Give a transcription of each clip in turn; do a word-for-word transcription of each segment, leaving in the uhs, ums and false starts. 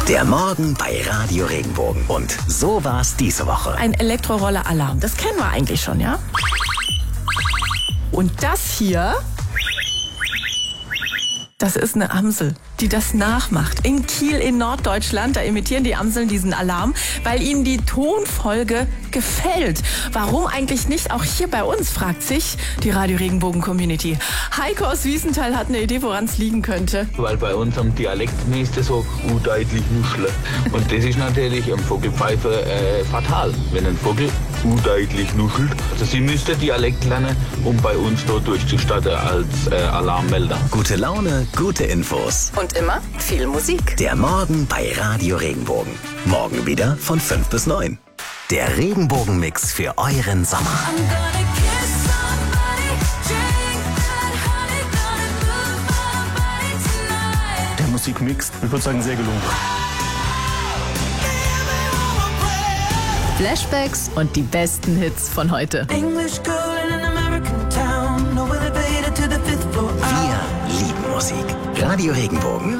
Der Morgen bei Radio Regenbogen. Und so war's diese Woche. Ein Elektroroller-Alarm, das kennen wir eigentlich schon, ja? Und das hier, das ist eine Amsel, die das nachmacht. In Kiel in Norddeutschland, da imitieren die Amseln diesen Alarm, weil ihnen die Tonfolge gefällt. Warum eigentlich nicht auch hier bei uns, fragt sich die Radio Regenbogen Community. Heiko aus Wiesenthal hat eine Idee, woran es liegen könnte. Weil bei unserem Dialekt ist es so undeutlich nuschle. Und das ist natürlich im Vogelpfeife äh, fatal, wenn ein Vogel undeutlich nuschelt. Also sie müsste Dialekt lernen, um bei uns dort durchzustatten als äh, Alarmmelder. Gute Laune, gute Infos. Und immer viel Musik. Der Morgen bei Radio Regenbogen. Morgen wieder von fünf bis neun. Der Regenbogenmix für euren Sommer. Der Musikmix, ich würde sagen, sehr gelungen. Flashbacks und die besten Hits von heute. Wir lieben Musik. Radio Regenbogen.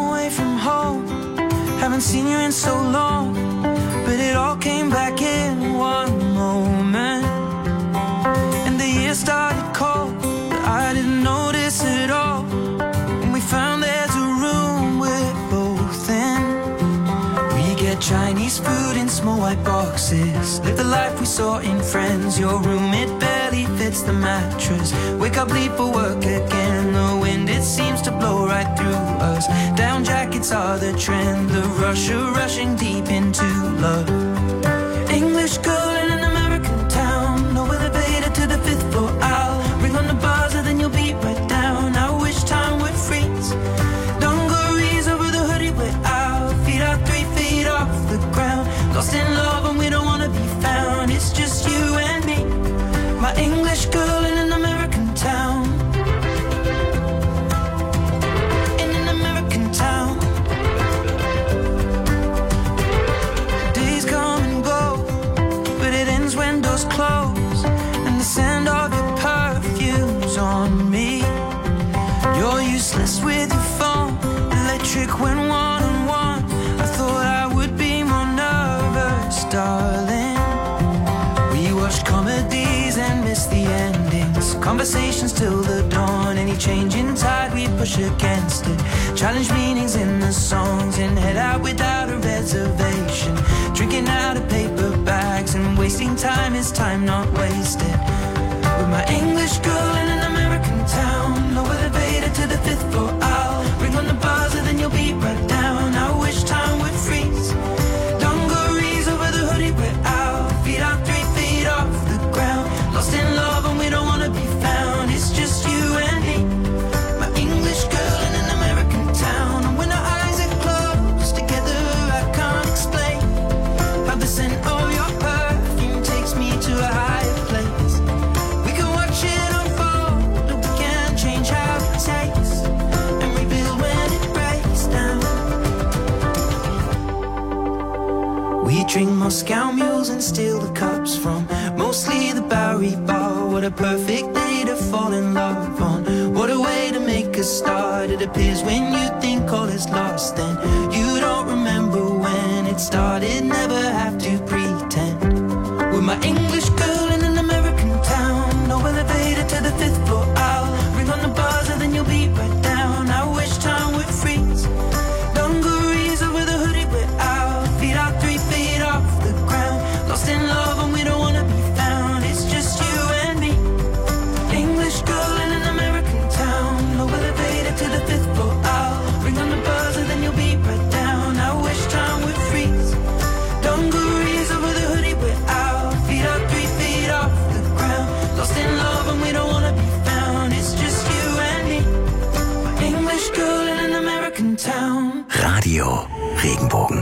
Haven't seen you in so long, but it all came back in one moment. And the year started cold, but I didn't notice it all. And we found there's a room we're both in. We get Chinese food in small white boxes. Live the life we saw in Friends. Your room, it barely fits the mattress. Wake up, leave for work again. The wind, it seems to blow right through us. Down jackets are the trend. The rush of rushing deep into love. English girl in an American town. No elevator to the fifth floor. I'll ring on the buzzer, then you'll be right down. I wish time would freeze. Dungarees over the hoodie, we're out. Feet are three feet off the ground. Lost in love and we don't wanna be found. It's just you and me. My English girl in an American town. In an American town. Days come and go, but it ends when doors close. And the scent of your perfume's on me. You're useless with your phone, electric when one on one. I thought I would be more nervous, darling. We watched comedies and missed the endings. Conversations till the dawn. Any change in tide, we push against it. Challenge meanings in the songs and head out without a reservation. Drinking out of paper bags and wasting time is time not wasted. With my English girl in an American town. No elevator to the fifth floor. I'll ring on the buzzer, then you'll be right down. I wish time would freeze. Dungarees over the hoodie, we're out. Feet out three feet off the ground. Lost in love and we don't wanna be found. It's just you and me. My English girl in an American town. And when our eyes are closed together, I can't explain how the scent of your perfume takes me to a higher place. We can watch it unfold, or we can change how it tastes and rebuild when it breaks down. We drink Moscow mules and steal the cups from mostly the Bowery Bar. What a perfect day to fall in love on. What a way to make a start. It appears when you think all is lost, then you don't remember when it started. Never have to pretend. With my English girl in an American town. No elevator to the fifth floor. I'll ring on the buzzer, then you'll be right down. I wish time would freeze. Dungarees over the hoodie, we're out. Feet out three feet off the ground. Lost in love and we don't wanna be found. It's just you and me. English girl in an American town. No elevator to the fifth floor. I'll ring on the buzzer, then you'll be right down. I wish time would freeze. Dungarees over the hoodie, we're out. Feet out three feet off the ground. Lost in love and we don't wanna be found. It's just you and me. My English girl in an American town. Radio Regenbogen.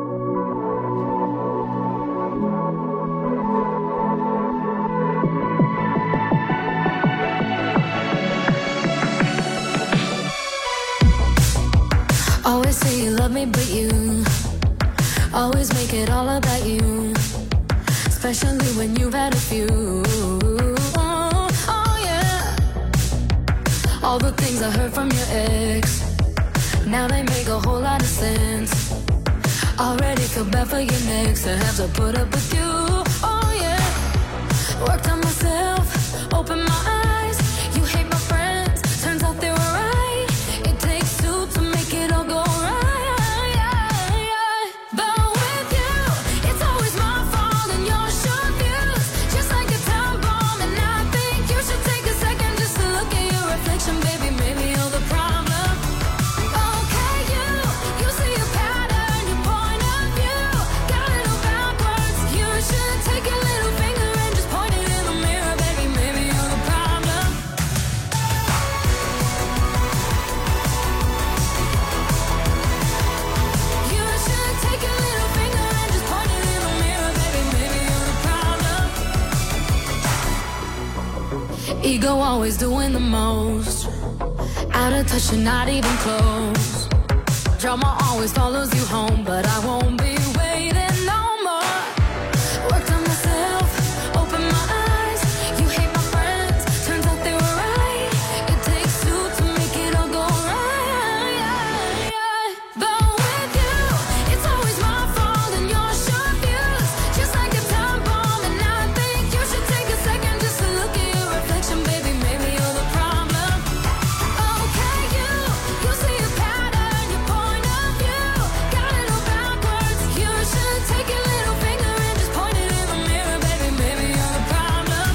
Always say you love me, but you always make it all about you. Especially when you've had a few. Oh, oh yeah. All the things I heard from your ex, now they make a whole lot of sense. Already feel bad for your next to have to put up with you. Oh yeah. Worked on myself, open my eyes. You hate my friends, turns out they were right. It takes two to make it all go right. But with you, it's always my fault and your short views. Just like a time bomb, and I think you should take a second just to look at your reflection, baby. Maybe you're the problem. Okay, you, you see a pattern, your point of view. Got it all backwards. You should take your little finger and just point it in the mirror, baby. Maybe you're the problem. You should take your little finger and just point it in the mirror, baby. Maybe you're the problem. Ego always doing the most. Out of touch and not even close. Drama always follows you home, but I won't be waiting no more. Worked on myself, open my eyes. You hate my friends, turns out they were right. It takes two to make it all go right. But with you, it's always my fault and your short views. Just like a time bomb, and I think you should take a second just to look at your reflection, baby. Maybe you're the problem. Okay, you, you see a pattern, your point of view. Got it all backwards. You should take your little finger and just point it in the mirror, baby. Maybe you're the problem.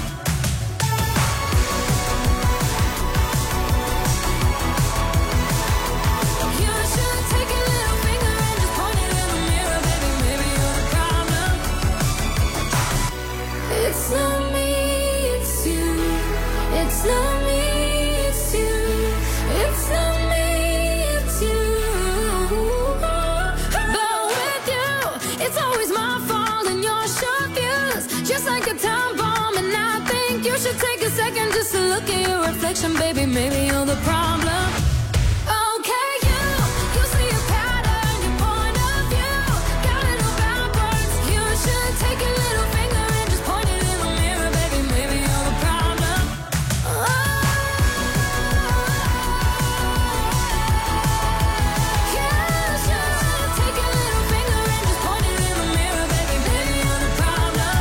You should take your little finger and just point it in the mirror, baby. Maybe you're the problem. It's not me, it's you. It's not me, it's you. It's not me, it's you. But with you, it's always my fault and your short views. Just like a time bomb, and I think you should take a second just to look at your reflection, baby. Maybe you're the problem. Okay, you, you see a pattern, your point of view. Got it all backwards. You should take your little finger and just point it in the mirror, baby. Maybe you're the problem. Oh. You should take your little finger and just point it in the mirror, baby. Maybe you're the problem.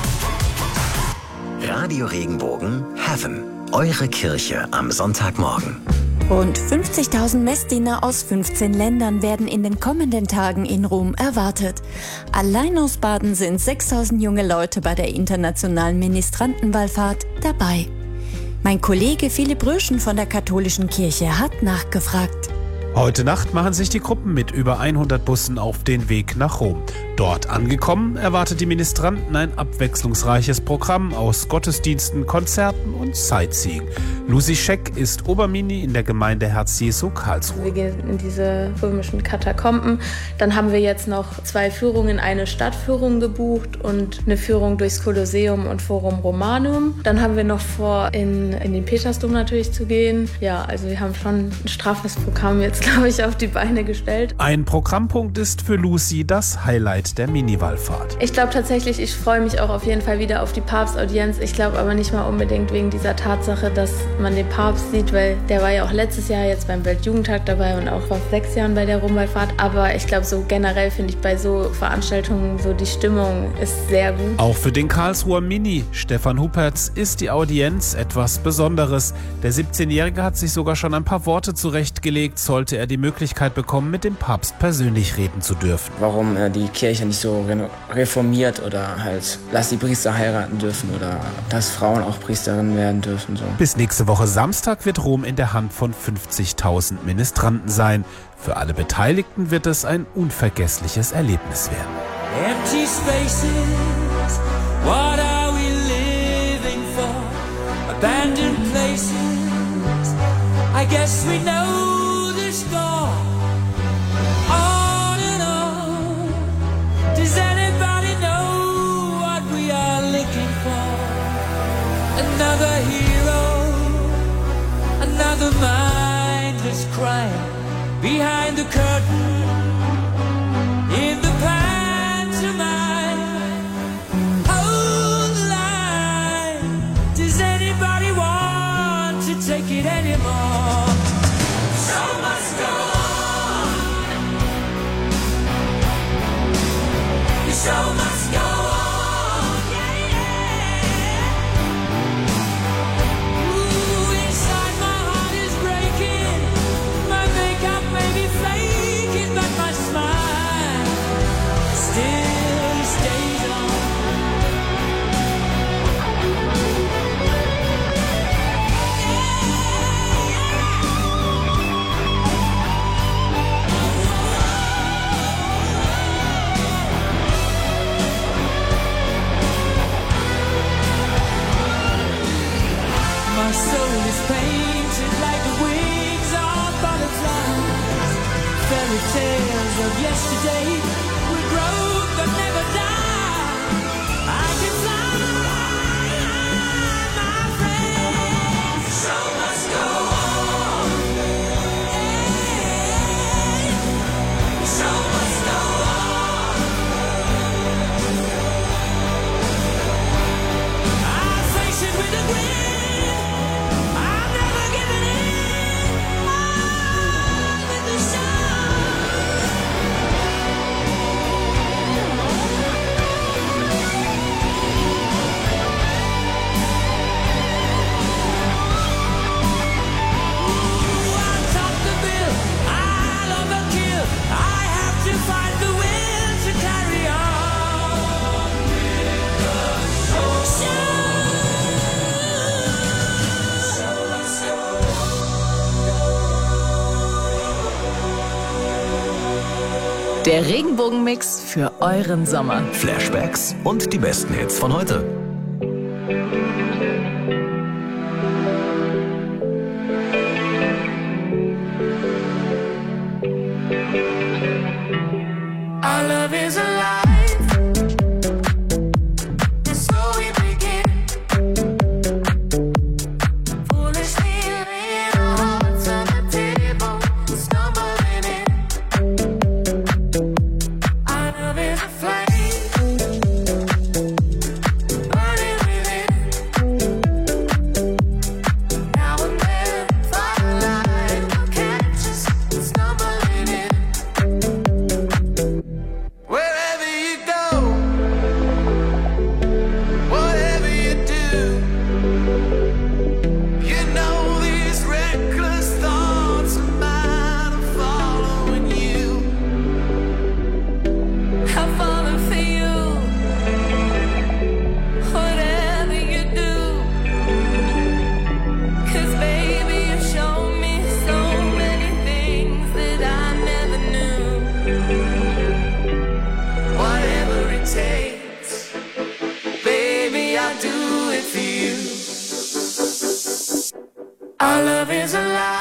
Radio Regenbogen Heaven. Eure Kirche am Sonntagmorgen. Rund fünfzigtausend Messdiener aus fünfzehn Ländern werden in den kommenden Tagen in Rom erwartet. Allein aus Baden sind sechstausend junge Leute bei der internationalen Ministrantenwallfahrt dabei. Mein Kollege Philipp Röschen von der Katholischen Kirche hat nachgefragt. Heute Nacht machen sich die Gruppen mit über hundert Bussen auf den Weg nach Rom. Dort angekommen erwartet die Ministranten ein abwechslungsreiches Programm aus Gottesdiensten, Konzerten und Sightseeing. Lucy Scheck ist Obermini in der Gemeinde Herz Jesu Karlsruhe. Wir gehen in diese römischen Katakomben. Dann haben wir jetzt noch zwei Führungen, eine Stadtführung gebucht und eine Führung durchs Kolosseum und Forum Romanum. Dann haben wir noch vor, in, in den Petersdom natürlich zu gehen. Ja, also wir haben schon ein straffes Programm jetzt, glaube ich, auf die Beine gestellt. Ein Programmpunkt ist für Lucy das Highlight der Mini-Wallfahrt. Ich glaube tatsächlich, ich freue mich auch auf jeden Fall wieder auf die Papstaudienz. Ich glaube aber nicht mal unbedingt wegen dieser Tatsache, dass man den Papst sieht, weil der war ja auch letztes Jahr jetzt beim Weltjugendtag dabei und auch vor sechs Jahren bei der Rom-Wallfahrt. Aber ich glaube, so generell finde ich bei so Veranstaltungen so die Stimmung ist sehr gut. Auch für den Karlsruher Mini Stefan Huppertz ist die Audienz etwas Besonderes. Der siebzehnjährige hat sich sogar schon ein paar Worte zurechtgelegt, sollte er die Möglichkeit bekommen, mit dem Papst persönlich reden zu dürfen. Warum äh, die Kirche nicht so reformiert oder halt, lass die Priester heiraten dürfen oder dass Frauen auch Priesterinnen werden dürfen. So. Bis nächste Woche Samstag wird Rom in der Hand von fünfzigtausend Ministranten sein. Für alle Beteiligten wird es ein unvergessliches Erlebnis werden. Empty spaces, what are we living for? Abandoned places, I guess we know the score. On and on, does anybody know what we are looking for? Another hero, another mindless crime behind the curtain, in the pantomime. Hold the line, does anybody want to take it anymore? Show must go on. show must go on. My soul is painted like the wings of butterflies. Fairy tales of yesterday will grow but never die. I can fly, my friend. The show must go on. The show must go on. I face it with a grin. Der Regenbogenmix für euren Sommer. Flashbacks und die besten Hits von heute. Our love is alive. Our love is alive.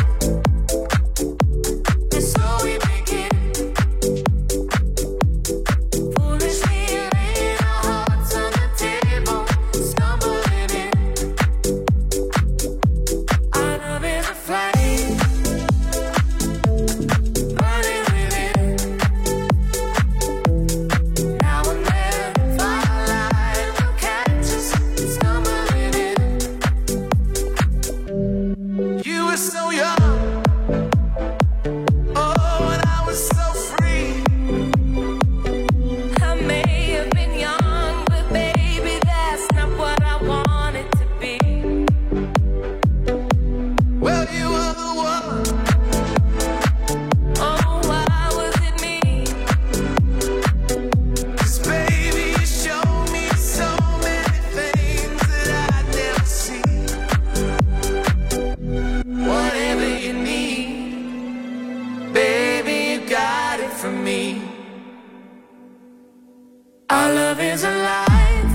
Our love is alive,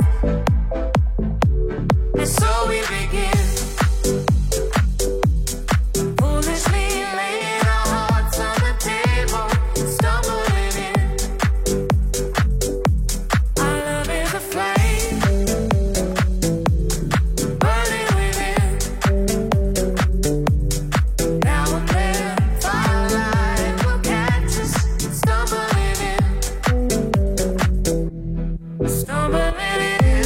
and so we begin. Foolishly laying our hearts on the table, stumbling in. Our love is a flame, burning within. Now and then, firelight will catch us, stumbling in. Stumbling in,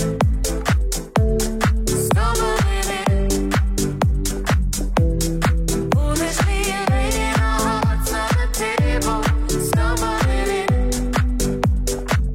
stumbling in. Foolishly laying our hearts on the table, stumbling in.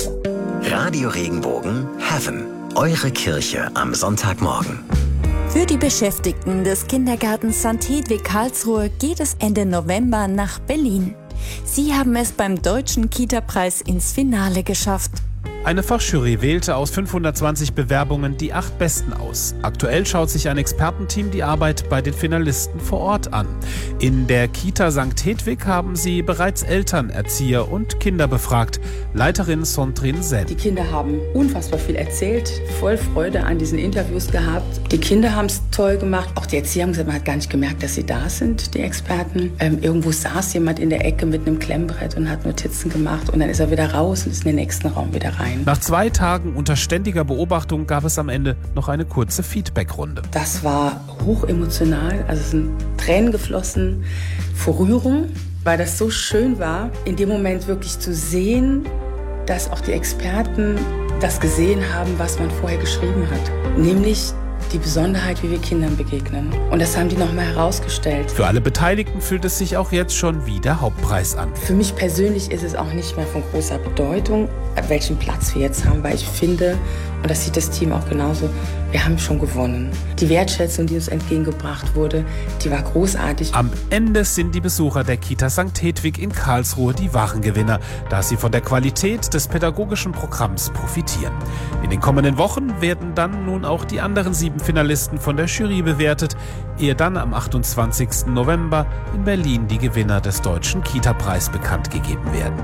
Regenbogen Heaven. Eure Kirche am Sonntagmorgen. Für die Beschäftigten des Kindergartens Sankt Hedwig Karlsruhe geht es Ende November nach Berlin. Sie haben es beim Deutschen Kita-Preis ins Finale geschafft. Eine Fachjury wählte aus fünfhundertzwanzig Bewerbungen die acht Besten aus. Aktuell schaut sich ein Expertenteam die Arbeit bei den Finalisten vor Ort an. In der Kita Sankt Hedwig haben sie bereits Eltern, Erzieher und Kinder befragt. Leiterin Sondrin Sen. Die Kinder haben unfassbar viel erzählt, voll Freude an diesen Interviews gehabt. Die Kinder haben es toll gemacht. Auch die Erzieher haben gesagt, man hat gar nicht gemerkt, dass sie da sind, die Experten. Ähm, irgendwo saß jemand in der Ecke mit einem Klemmbrett und hat Notizen gemacht. Und dann ist er wieder raus und ist in den nächsten Raum wieder rein. Nach zwei Tagen unter ständiger Beobachtung gab es am Ende noch eine kurze Feedbackrunde. Das war hochemotional, also es sind Tränen geflossen vor Rührung, weil das so schön war, in dem Moment wirklich zu sehen, dass auch die Experten das gesehen haben, was man vorher geschrieben hat. Nämlich die Besonderheit, wie wir Kindern begegnen. Und das haben die nochmal herausgestellt. Für alle Beteiligten fühlt es sich auch jetzt schon wie der Hauptpreis an. Für mich persönlich ist es auch nicht mehr von großer Bedeutung, welchen Platz wir jetzt haben, weil ich finde, und das sieht das Team auch genauso, wir haben schon gewonnen. Die Wertschätzung, die uns entgegengebracht wurde, die war großartig. Am Ende sind die Besucher der Kita Sankt Hedwig in Karlsruhe die wahren Gewinner, da sie von der Qualität des pädagogischen Programms profitieren. In den kommenden Wochen werden dann nun auch die anderen sieben Finalisten von der Jury bewertet, ehe dann am achtundzwanzigsten November in Berlin die Gewinner des Deutschen Kita-Preis bekannt gegeben werden.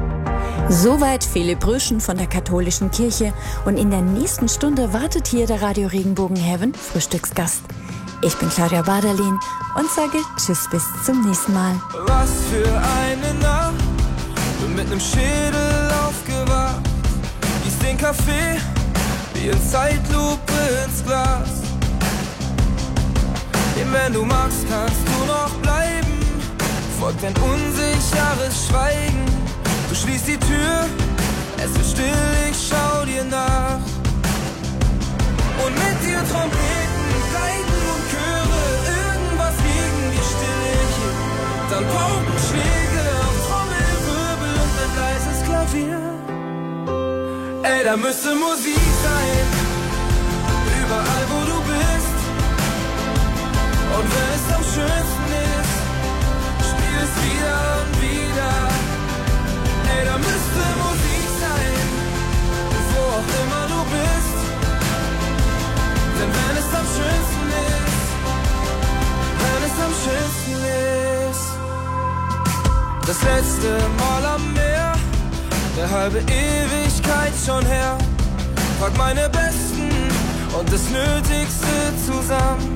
Soweit Philipp Röschen von der Katholischen Kirche. Und in der nächsten Stunde wartet hier der Radio Regenbogen Heaven Frühstücksgast. Ich bin Claudia Baderlin und sage Tschüss, bis zum nächsten Mal. Was für eine Nacht, bin mit nem Schädel aufgewacht. Gieß den Kaffee wie in Zeitlupe ins Glas. Denn wenn du magst, kannst du noch bleiben. Folgt ein unsicheres Schweigen. Du schließt die Tür, es wird still, ich schau dir nach. Und mit dir Trompeten, Geige und Chöre, irgendwas gegen die Stille hier. Dann Paukenschläge auf Trommelwirbel und ein leises Klavier. Ey, da müsste Musik sein, überall wo du bist. Und wenn es am schönsten ist, spiel es wieder und wieder. Ey, da müsste Musik sein, wo auch immer du bist. Denn wenn es am schönsten ist, wenn es am schönsten ist. Das letzte Mal am Meer, eine halbe Ewigkeit schon her. Pack meine Besten und das Nötigste zusammen.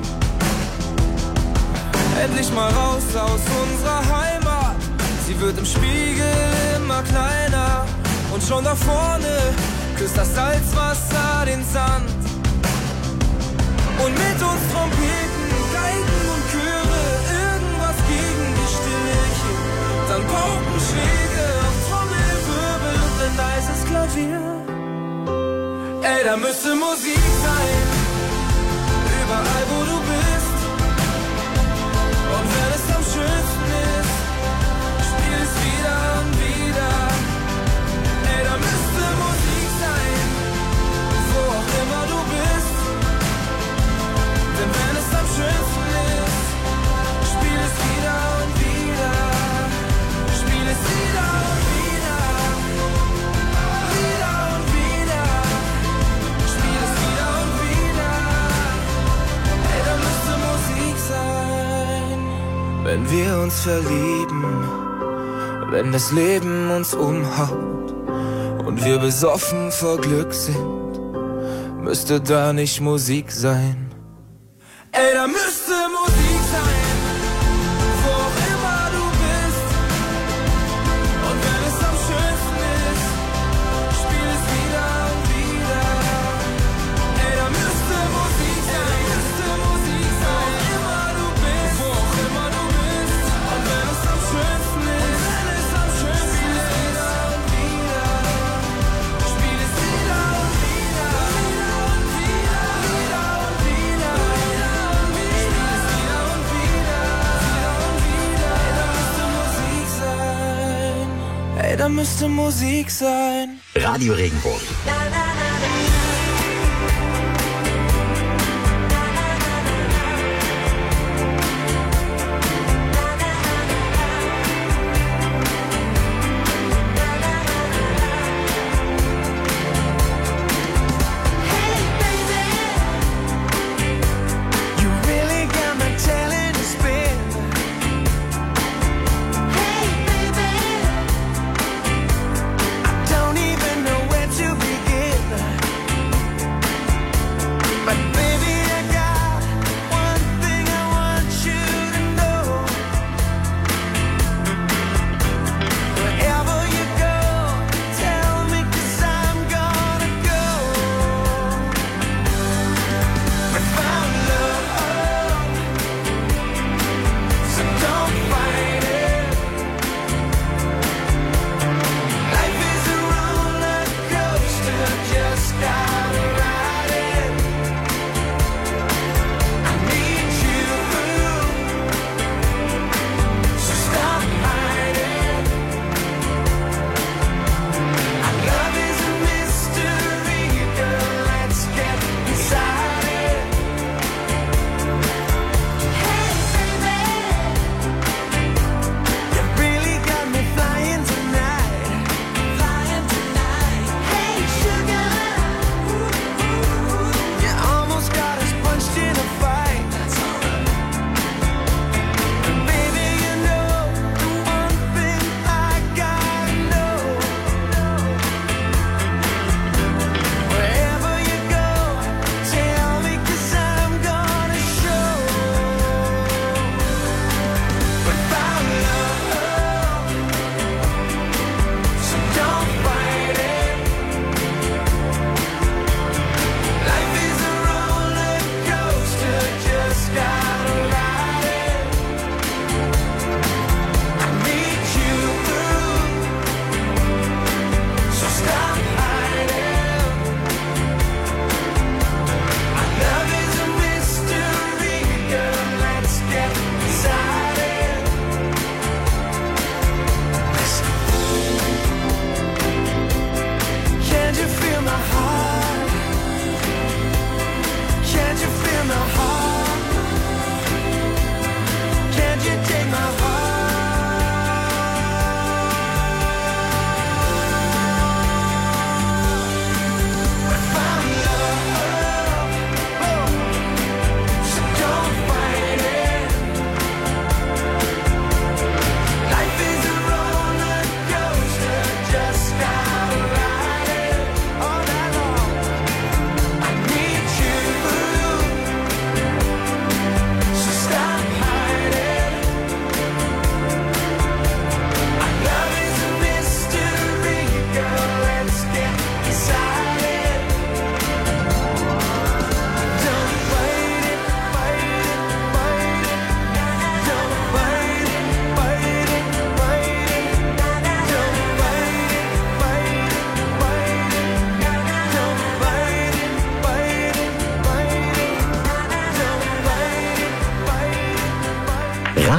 Endlich mal raus aus unserer Heimat. Sie wird im Spiegel immer kleiner. Und schon da vorne küsst das Salzwasser den Sand. Und mit uns Trompeten, Geigen und Chöre, irgendwas gegen die Stille hier. Dann Paukenschläge auf Trommelwirbel und ein leises Klavier. Ey, da müsste Musik sein, überall wo du bist. Und wenn es am schönsten ist, spiel es wieder und wieder. Ey, da müsste Musik sein, wo auch immer du bist. Denn wenn es am schönsten ist, spiel es wieder und wieder. Spiel es wieder und wieder. Wieder und wieder. Spiel es wieder und wieder. Ey, da müsste Musik sein. Wenn wir uns verlieben, wenn das Leben uns umhaut und wir besoffen vor Glück sind, müsste da nicht Musik sein. Ey, da müsste Musik sein, wo auch immer du bist. Und wenn es am schönsten ist, spiel es wieder und wieder. Ey, da müsste Musik sein, müsste Musik sein, wo auch immer du bist, wo auch immer du bist. Und wenn es am schönsten ist, wenn es am schönsten spiel es wieder und wieder. Spiel es wieder und wieder, wieder und wieder, wieder und wieder. Ey, da müsste Musik sein. Radio Regenbogen.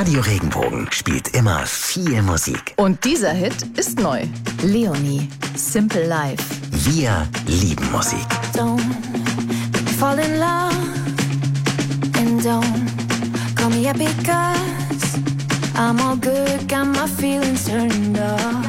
Radio Regenbogen spielt immer viel Musik. Und dieser Hit ist neu. Leonie, Simple Life. Wir lieben Musik. Don't fall in love and don't call me up because I'm all good, got my feelings turned off.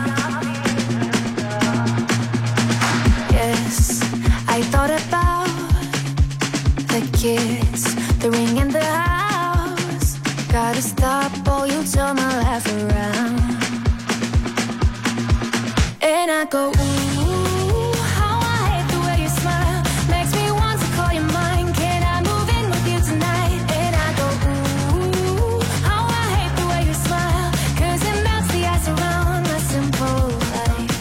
Yes, I thought about the kiss, the ring and the house. Gotta stop or you'll turn my life around. And I go, ooh, how I hate the way you smile. Makes me want to call you mine. Can I move in with you tonight? And I go, ooh, how I hate the way you smile. Cause it melts the ice around my simple life.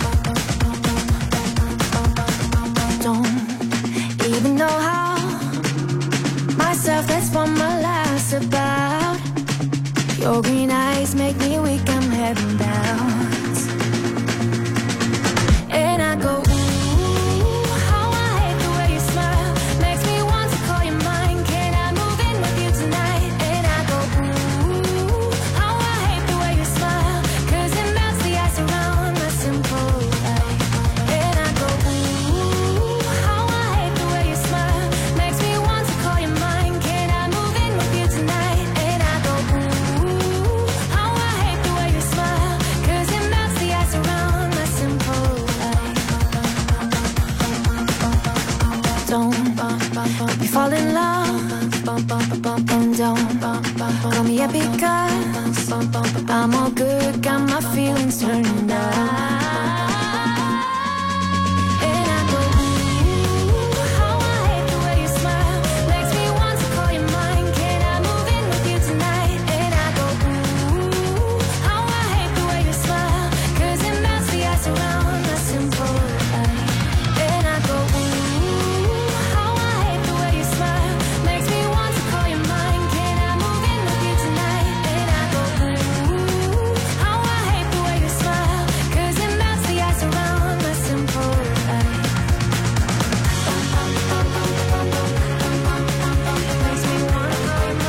Don't even know how. Myself, that's what my life's about. Your green eyes make me weak, I'm heading down. And I go, ooh, how I hate the way you smile. Makes me want to call you mine. Can I move in with you tonight? And I go, ooh, how I hate the way you smile. Cause it melts the ice around my simple life. And I go, ooh, how I hate the way you smile. Makes me want to call you mine. Can I move in with you tonight? And I go, ooh, how I hate the way you smile. Cause it melts the ice around my simple life. Don't you fall in love and don't call me up because I'm all good, got my feelings turned on. And I go, ooh, how I hate the way you smile. Makes me want to call you mine. Can I move in with you tonight? And I go, ooh, how I hate the way you smile. Cause it melts the ice around my simple life. And I go, ooh, how I hate the way you smile. Makes me want to call you mine. Can I move in with you tonight? And I go, ooh, how I hate the way you smile. Cause it melts the ice around my simple life. Makes me wanna call you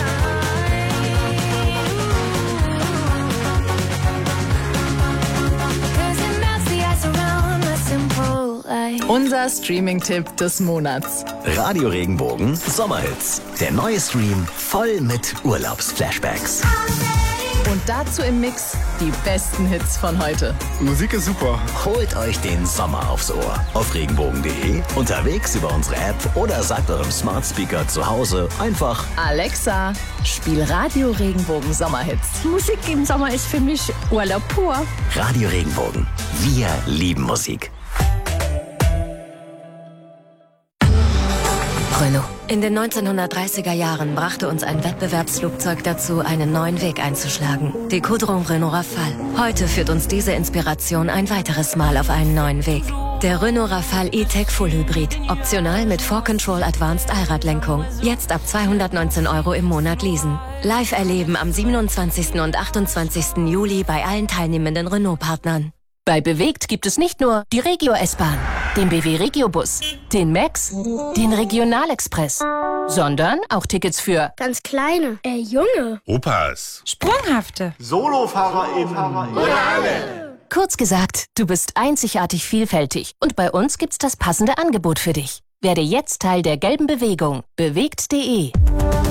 mine. Cause it melts the ice around my simple life. Unser Streaming-Tipp des Monats. Radio Regenbogen Sommerhits. Der neue Stream voll mit Urlaubsflashbacks. Und dazu im Mix die besten Hits von heute. Musik ist super. Holt euch den Sommer aufs Ohr. Auf regenbogen punkt de, unterwegs über unsere App oder sagt eurem Smart Speaker zu Hause einfach: Alexa, spiel Radio Regenbogen Sommerhits. Musik im Sommer ist für mich Urlaub pur. Radio Regenbogen. Wir lieben Musik. Renault. In den neunzehnhundertdreißiger Jahren brachte uns ein Wettbewerbsflugzeug dazu, einen neuen Weg einzuschlagen. Die Caudron Renault Rafale. Heute führt uns diese Inspiration ein weiteres Mal auf einen neuen Weg. Der Renault Rafale E-Tech Full Hybrid. Optional mit four control Advanced Allradlenkung. Jetzt ab zweihundertneunzehn Euro im Monat leasen. Live erleben am siebenundzwanzigsten und achtundzwanzigsten Juli bei allen teilnehmenden Renault-Partnern. Bei Bewegt gibt es nicht nur die Regio S-Bahn, den B W Regio-Bus, den Max, den Regionalexpress, sondern auch Tickets für ganz kleine, äh, junge, Opas, sprunghafte, SolofahrerInnen oder alle. Kurz gesagt, du bist einzigartig vielfältig und bei uns gibt's das passende Angebot für dich. Werde jetzt Teil der gelben Bewegung. Bewegt punkt de.